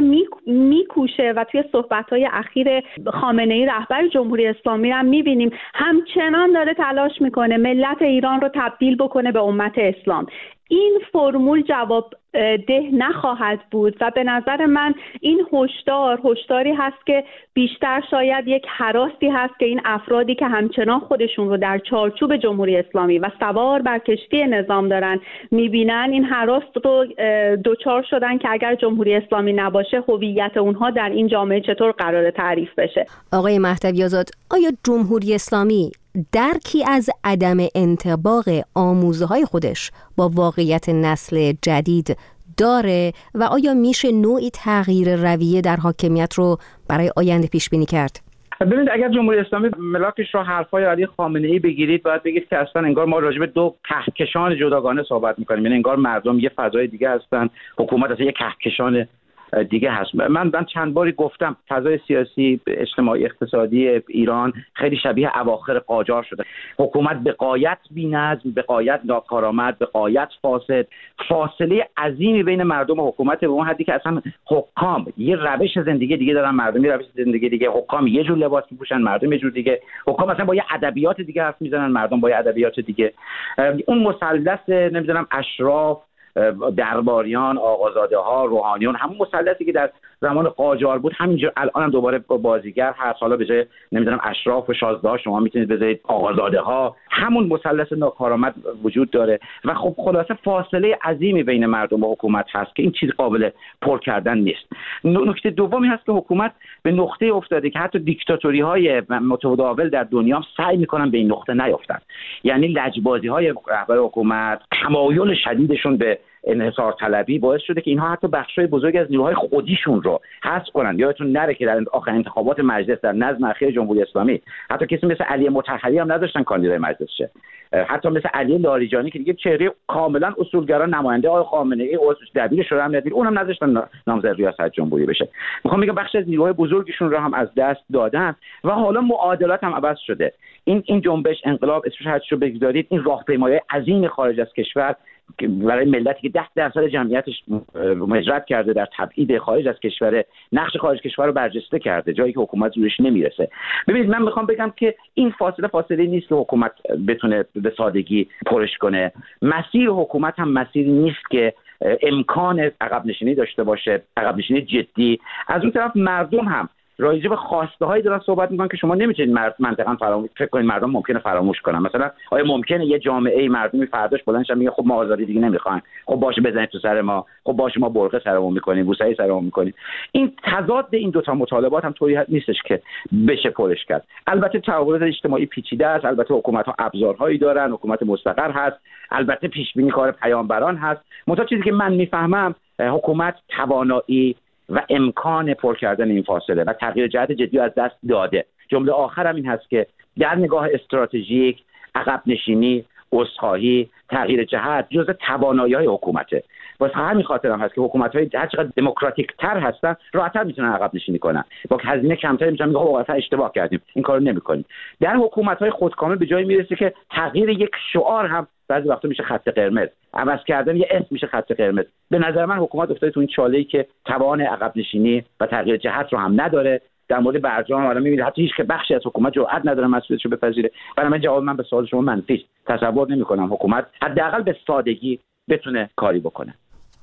میکوشه و توی صحبت‌های اخیر خامنه‌ای رهبر جمهوری اسلامی هم میبینیم همچنان داره تلاش میکنه ملت ایران رو تبدیل بکنه به امت اسلام. این فرمول جواب ده نخواهد بود و به نظر من این هشدار هشداری هست که بیشتر شاید یک هراسی هست که این افرادی که همچنان خودشون رو در چارچوب جمهوری اسلامی و سوار بر کشتی نظام دارن میبینن، این هراس رو دوچار شدن که اگر جمهوری اسلامی نباشه هویت اونها در این جامعه چطور قراره تعریف بشه. آقای مهدوی آزاد، آیا جمهوری اسلامی درکی از عدم انطباق آموزه‌های خودش با واقعیت نسل جدید داره و آیا میشه نوعی تغییر رویه در حاکمیت رو برای آینده پیش بینی کرد؟ ببینید، اگر جمهوری اسلامی ملاکش رو حرفای علی خامنه‌ای بگیرید باید بگید که اصلا انگار ما راجع به دو کهکشان جداگانه صحبت می‌کنیم. یعنی انگار مردم یه فضای دیگه هستن، حکومت اصلا یه کهکشان دیگه هست. من من چند باری گفتم فضای سیاسی، اجتماعی، اقتصادی ایران خیلی شبیه اواخر قاجار شده. حکومت به غایت بی‌نظم، به غایت ناکارآمد، به غایت فاسد، فاصله عظیمی بین مردم و حکومت به اون حدی که اصلا حکام یه روش زندگی دیگه دارن، مردم یه روش زندگی دیگه، حکام یه جور لباس میپوشن، مردم یه جور دیگه، حکام اصلا با یه ادبیات دیگه حرف میزنن، مردم با یه ادبیات دیگه. اون مثلث نمیدونم اشراف، درباریان، آقازاده‌ها، روحانیون، همون مثلثی که در زمان قاجار بود همینجا الان هم دوباره بازیگر هست. حالا به جای نمیدونم اشراف و شازده‌ها شما میتونید بذارید آقازاده‌ها. همون مثلث ناکارآمد وجود داره و خب خلاصه فاصله عظیمی بین مردم و حکومت هست که این چیز قابل پر کردن نیست. نکته دومی هست که حکومت به نقطه افتاده که حتی دیکتاتوری‌های متداول در دنیا هم سعی می‌کنن به این نقطه نیفتن. یعنی لجبازی‌های رهبر حکومت، تمایل شدیدشون به انحصار طلبی باعث شده که اینها حتی بخشای بزرگی از نیروهای خودیشون رو حذف کنن. یادتون نره که در آخرین انتخابات مجلس در نظم اخیر جمهوری اسلامی حتی کسی مثل علی مطهری هم نداشتن کاندیدای مجلس شه، حتی مثل علی لاریجانی که دیگه چهره کاملا اصولگرا، نماینده آقای خامنه‌ای، دبیر شورای امنیتی، اونم نذاشتن نامزد ریاست جمهوری بشه. میخوام بگم بخش از نیروهای بزرگشون رو هم از دست دادن و حالا معادلات هم عوض شده. این این جنبش، انقلاب، اسمش هر چیزو بگذارید، این راهپیمایی عظیم خارج از کشور برای ملتی که ده درصد جمعیتش مهاجرت کرده در تبعید خارج از کشور، نقش خارج کشور رو برجسته کرده، جایی که حکومت روش نمیرسه. ببینید، من میخوام بگم که این فاصله فاصله نیست که حکومت بتونه به سادگی پرش کنه. مسیر حکومت هم مسیری نیست که امکان عقب نشینی داشته باشه، عقب نشینی جدی. از اون طرف مردم هم راجع به خواسته هایی دارن صحبت میکنن که شما نمیتونید منطقاً فراموش فکر کنید مردم ممکنه فراموش کنن. مثلا آیا ممکنه یه جامعه مردمی فرداش بلند شه میگه خب ما آزادی دیگه نمیخوایم، خب باشه بزنید تو سر ما، خب باشه ما برقه سرمون میکنیم، بوسه‌ای سرمون میکنیم. این تضاد این دو تا مطالبات هم طوری نیستش که بشه پرش کرد. البته تحولات اجتماعی پیچیده است، البته حکومت‌ها ابزارهایی دارن، حکومت مستقر هست، البته پیش بینی کار پیامبران هست. منتها چیزی که من میفهمم حکومت توانایی و امکان پر کردن این فاصله و تغییر جهت جدی از دست داده. جمله آخرم این هست که در نگاه استراتژیک عقب نشینی، عذرخواهی، تغییر جهت جزء توانایی‌های حکومته. واسه همین خاطر هم هست که حکومت‌های هر چقدر دموکراتیک تر هستن راحت‌تر میتونن عقب نشینی کنن. با هزینه کمتری میتونن میگن آقا اصلا اشتباه کردیم، این کارو نمی‌کنیم. در حکومت‌های خودکامه به جایی میرسه که تغییر یک شعار هم بعضی وقتا میشه خط قرمز، عوض کردن یه اسم میشه خط قرمز. به نظر من حکومت افتاده تو این چاله‌ای که توان عقب نشینی و تغییر جهت رو هم نداره. در مورد برجام حالا می‌بینید حتی هیچ که بخشی از حکومت جرئت نداره مسئولیتشو بپذیره. برای من جواب من به سوال شما منفی است. تصور نمی‌کنم حکومت حداقل به سادگی بتونه کاری بکنه.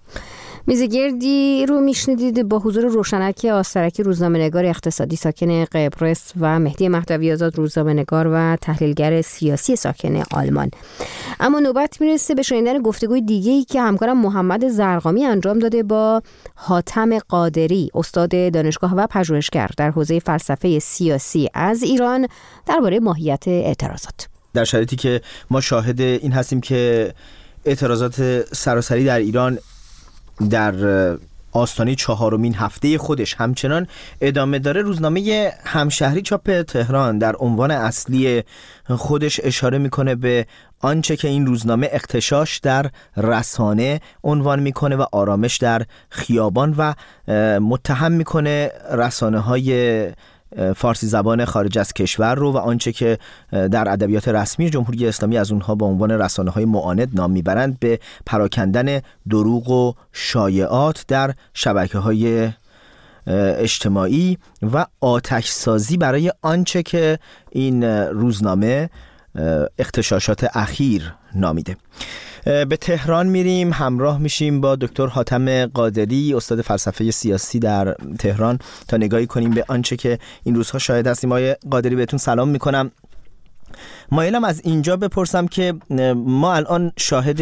میزگردی رو میشنیدید با حضور روشنک آسترکی، روزنامه‌نگار اقتصادی ساکن قبرس، و مهدی مهدوی آزاد، روزنامه‌نگار و تحلیلگر سیاسی ساکن آلمان. اما نوبت میرسه به شنیدن گفتگوی دیگه‌ای که همکارم محمد زرقامی انجام داده با حاتم قادری، استاد دانشگاه و پژوهشگر در حوزه فلسفه سیاسی از ایران، درباره ماهیت اعتراضات. در شرایطی که ما شاهد این هستیم که اعتراضات سراسری در ایران در آستانه چهارمین هفته خودش همچنان ادامه داره، روزنامه همشهری چاپ تهران در عنوان اصلی خودش اشاره میکنه به آنچه که این روزنامه اغتشاش در رسانه عنوان میکنه و آرامش در خیابان، و متهم میکنه رسانه های فارسی زبان خارج از کشور رو و آنچه که در ادبیات رسمی جمهوری اسلامی از اونها با عنوان رسانه‌های معاند نام میبرند به پراکندن دروغ و شایعات در شبکه‌های اجتماعی و آتش سازی برای آنچه که این روزنامه اغتشاشات اخیر نامیده. به تهران میریم، همراه میشیم با دکتر حاتم قادری، استاد فلسفه سیاسی در تهران، تا نگاهی کنیم به آنچه که این روزها شاهد هستیم. آقای قادری بهتون سلام میکنم. مایلم از اینجا بپرسم که ما الان شاهد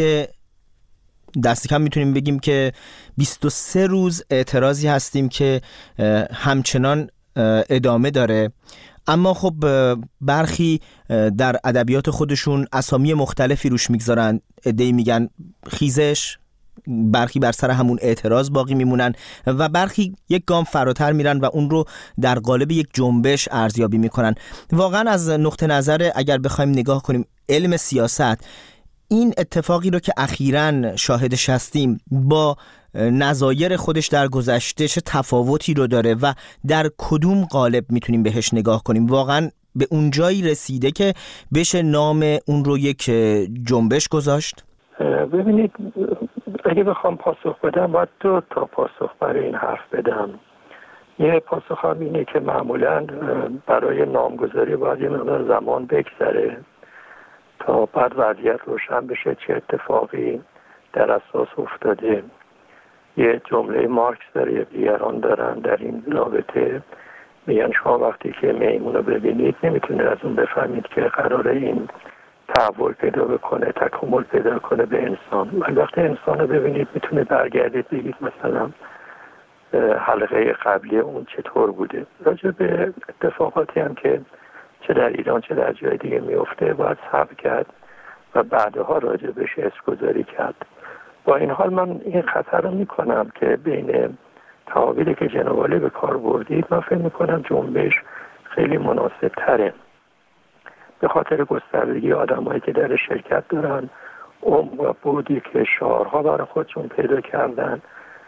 دست کم میتونیم بگیم که بیست و سه روز اعتراضی هستیم که همچنان ادامه داره، اما خب برخی در ادبیات خودشون اسامی مختلفی روش میگذارن. عده‌ای میگن خیزش، برخی بر سر همون اعتراض باقی میمونن و برخی یک گام فراتر میرن و اون رو در قالب یک جنبش ارزیابی میکنن. واقعا از نقطه نظر اگر بخوایم نگاه کنیم علم سیاست، این اتفاقی رو که اخیراً شاهدش هستیم با نظایر خودش در گذشته چه تفاوتی رو داره و در کدوم قالب میتونیم بهش نگاه کنیم؟ واقعاً به اون جایی رسیده که بشه نام اون رو یک جنبش گذاشت؟ ببینید، اگه بخوام پاسخ بدم باید دو تا پاسخ برای این حرف بدم. یه پاسخ هم اینه که معمولاً برای نامگذاری باید یه مقدار زمان بگذره تا بعد وضعیت روشن بشه چه اتفاقی در اساس افتاده. یه جمله مارکس داره، یه دیگران دارن در این رابطه، میگن شما وقتی که میمون رو ببینید نمیتونید از اون بفهمید که قراره این تحول پیدا بکنه، تکامل پیدا کنه به انسان. ولی وقتی انسان رو ببینید میتونید برگردید بگید مثلا حلقه قبلی اون چطور بوده. راجع به اتفاقاتی هم که چه در ایران چه در جای دیگه میفته باید صبر کرد و بعدها راجع بهش اسمگذاری کرد. با این حال من این خطر رو میکنم که بین تعابیری که جناب عالی به کار بردید، من فکر میکنم جنبش خیلی مناسب تره، به خاطر گستردگی آدمایی که در شرکت دارن، عمق و بودی که شعارها برای خودشون پیدا کردن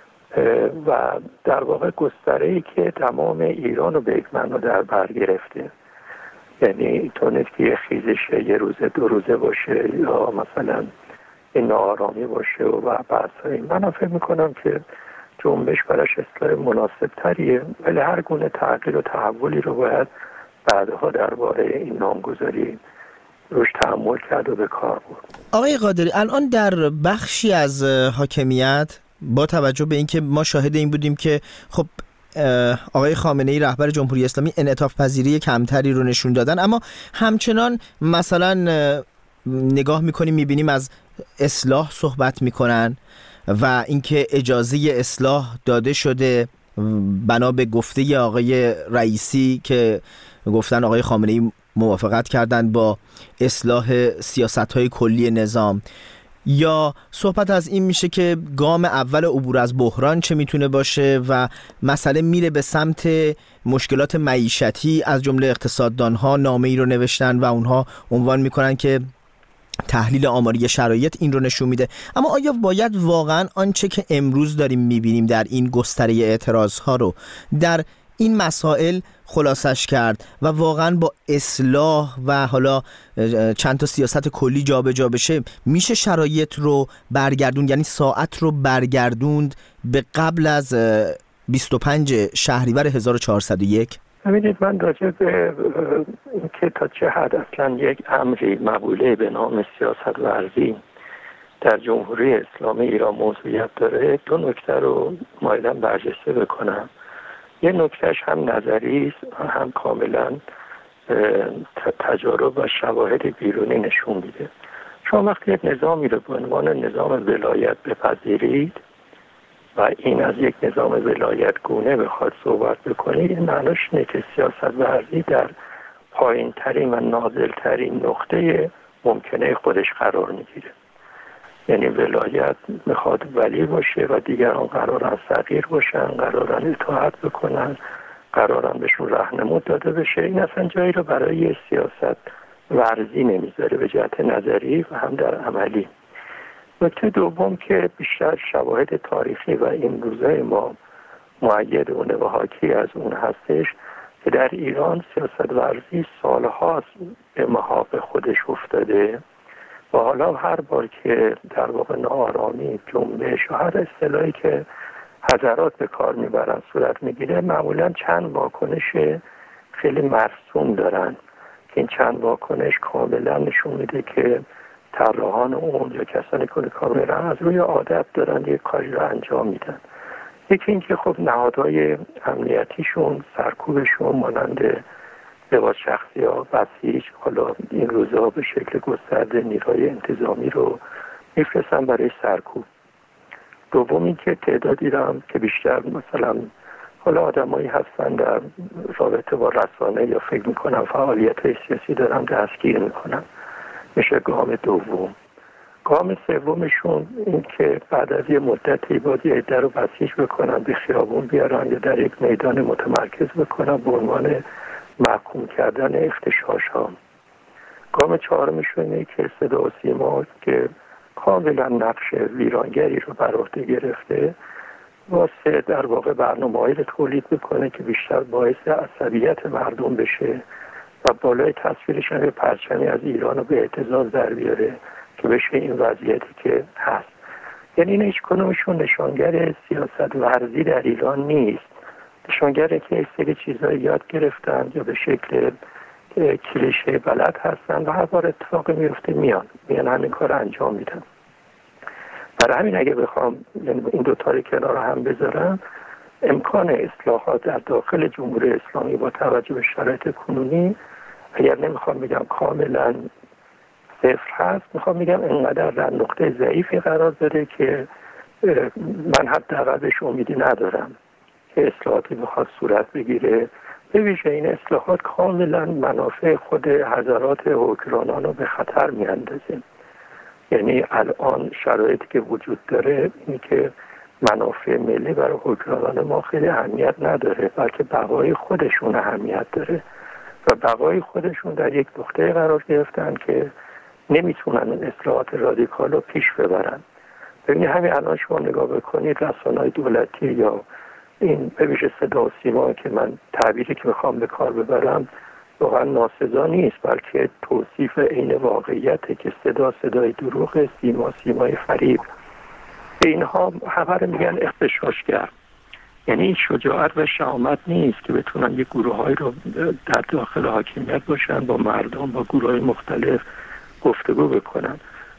و در واقع گستره‌ای که تمام ایران رو به یک معنا در بر گرفته. یعنی اینطور که یه خیزش یه روزه دو روزه باشه یا مثلا این ناآرامی باشه و بحثایی. من فکر میکنم که جنبش براش اصطلاح مناسب تریه، ولی هر گونه تغییر و تحولی رو باید بعدها درباره این نامگذاری روش تحمل کرد و به کار برد. آقای قادری، الان در بخشی از حاکمیت با توجه به اینکه ما شاهد این بودیم که خب آقای خامنه‌ای رهبر جمهوری اسلامی انعطاف پذیری کمتری رو نشون دادن، اما همچنان مثلا نگاه میکنیم میبینیم از اصلاح صحبت میکنن و اینکه اجازه اصلاح داده شده بنا به گفته آقای رئیسی که گفتن آقای خامنه‌ای موافقت کردن با اصلاح سیاست‌های کلی نظام، یا صحبت از این میشه که گام اول عبور از بحران چه میتونه باشه و مسئله میره به سمت مشکلات معیشتی. از جمله اقتصاددانها نامه‌ای رو نوشتن و اونها عنوان میکنن که تحلیل آماری شرایط این رو نشون میده. اما آیا باید واقعا آنچه که امروز داریم میبینیم در این گستره اعتراضها رو در این مسائل خلاصش کرد و واقعا با اصلاح و حالا چند تا سیاست کلی جابجا بشه میشه شرایط رو برگردوند، یعنی ساعت رو برگردوند به قبل از بیست و پنج شهریور هزار و چهارصد و یک؟ ببینید، من راجع به اینکه تا چه حد اصلا یک امری مقوله به نام سیاست ورزی در جمهوری اسلامی ایران موضوعیت داره، دو نکته رو مایلم برجسته بکنم. یه نکتهش هم نظری است، هم کاملا تجارب و شواهد بیرونی نشون میده. شما وقتی یک نظامی رو به عنوان نظام ولایت بپذیرید و این از یک نظام ولایت گونه بخواد صحبت بکنید، این معناش اینه که سیاست ورزی در پایین ترین و نازل ترین نقطه ممکنه خودش قرار میگیره. یعنی ولایت میخواد ولی باشه و دیگران قرارن صغیر باشن، قرارن اطاعت بکنن، قرارن بهشون راهنمود داده بشه. این اصلا جایی رو برای سیاست ورزی نمیذاره به جهت نظری و هم در عملی. نکته دوم که بیشتر شواهد تاریخی و این روزای ما مؤید اونه و حاکی از اون هستش که در ایران سیاست ورزی سالهاست به محاق خودش افتاده و حالا هر بار که در واقع ناآرامی، جنبش و هر اصطلاحی که حضرات به کار میبرن صورت میگیره، معمولا چند واکنش خیلی مرسوم دارن که این چند واکنش کاملا نشون میده که طراحان اون یا کسانی که کار میرن از روی عادت دارن یک کاری رو انجام میدن. یکی این که خب نهادهای امنیتیشون، سرکوبشون مانند لباس شخصی ها، بسیج، حالا این روزها به شکل گسترده نیروهای انتظامی رو میفرستن برای سرکوب. دوم این که تعدادی رو هم که بیشتر مثلا حالا آدمایی هستن در رابطه با رسانه یا فکر میکنن فعالیت های سیاسی دارن دستگیر میکنن، میشه گام دوم. گام سومشون این که بعد از یه مدتی باید یه عده رو بسیج بکنن، به خیابون بیارن یا در یک میدان متمرکز بکنن به عنوان محکوم کردن اختشاش ها. گام چهارمشون اینه که صدا و سیما که کاملا نقش ویرانگری رو بر عهده گرفته واسه در واقع برنامه‌ای رو تولید بکنه که بیشتر باعث عصبیت مردم بشه و بالای تصویرش هم پرچمی از ایران رو به اعتزاز در بیاره که بشه این وضعیتی که هست. یعنی این هیچ کنومشون نشانگر سیاست ورزی در ایران نیست، نشانگره که سری چیزایی یاد گرفتن یا به شکل کلیشه بلد هستن و هر بار اتفاقی میفته میان میان همین کار انجام میدن. برای همین اگه بخوام این دو تا رو کنار هم بذارم، امکان اصلاحات در داخل جمهوری اسلامی با توجه به شرایط کنونی، اگر نمیخوام بگم کاملا صفر هست، میخوام بگم انقدر در نقطه ضعیفی قرار داره که من حداقل بهش امیدی ندارم که اصلاحاتی بخواد صورت بگیره. به ویژه این اصلاحات کاملا منافع خود حضرات حکمرانان رو به خطر میاندازه. یعنی الان شرایطی که وجود داره اینی که منافع ملی برای حکمرانان ما خیلی اهمیت نداره، بلکه بقای خودشون اهمیت داره و بقای خودشون در یک نقطه قرار گرفتن که نمیتونن این اصلاحات رادیکال رو پیش ببرن. ببینید همین الان شما نگاه بکنید رسانه‌های دولتی یا این به ویژه صدا و سیما که من تعبیری که میخوام به کار ببرم واقعا ناسزا نیست، بلکه توصیف عین واقعیته که صدا صدای دروغ، سیما سیمای فریب. به اینها خبر میگن اغتشاشگر. یعنی این شجاعت و شهامت نیست که بتونن یک گروه‌های رو در داخل حاکمیت باشن با مردم، با گروه‌های مختلف گفتگو بکنن.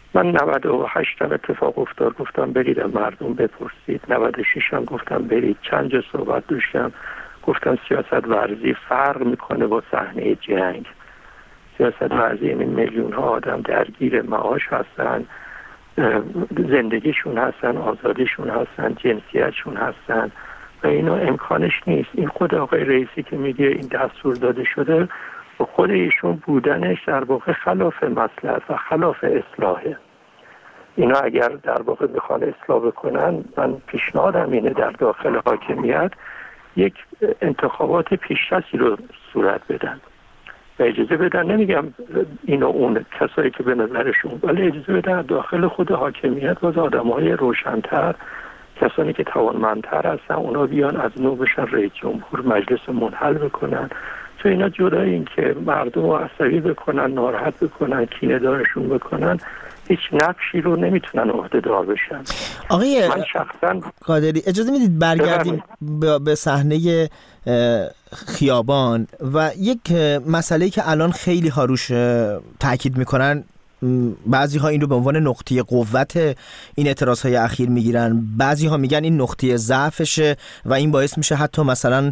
من نود و هشت هم اتفاق افتاد، گفتم برید از مردم بپرسید. نود و شش هم گفتم برید. چند جا صحبت داشتم، گفتم سیاست ورزی فرق میکنه با صحنه جنگ. سیاست ورزی این میلیون ها آدم درگیر معاش هستن، زندگیشون هستن، آزادیشون هستن، جنسیتشون هستن و اینا امکانش نیست. این خود آقای رئیسی که میگه این دستور داده شده و خود ایشون بودنش در واقع خلاف مصلحت و خلاف اصلاحه. اینا اگر در واقع بخوان اصلاح بکنن، من پیشنهادم اینه در داخل حاکمیت یک انتخابات پیشرفتی رو صورت بدن و اجازه بدن، نمیگم این و اون کسایی که به نظرشون، ولی اجازه بدن داخل خود حاکمیت باز آدم‌های روشن‌تر، کسانی که توانمندتر هستن، اونا بیان از نو بشن رئیس جمهور، مجلس منحل بکنن. تو اینا جدای این که مردم رو عصبی بکنن، ناراحت بکنن، کینه دارشون بکنن، هیچ نقشی رو نمیتونن عهده‌دار بشن. آقای من شخصا قادری اجازه میدید برگردیم به صحنه خیابان و یک مسئله که الان خیلی ها روش تاکید میکنن، بعضی ها این رو به عنوان نقطه قوت این اعتراض های اخیر میگیرن، بعضی ها میگن این نقطه ضعفشه و این باعث میشه حتی مثلا